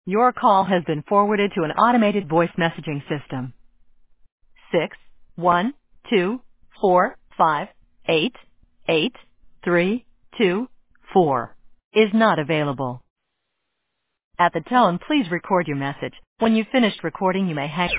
Your call has been forwarded to an automated voice messaging system. 61245883324 is not available. At the tone, please record your message. When you've finished recording, you may hang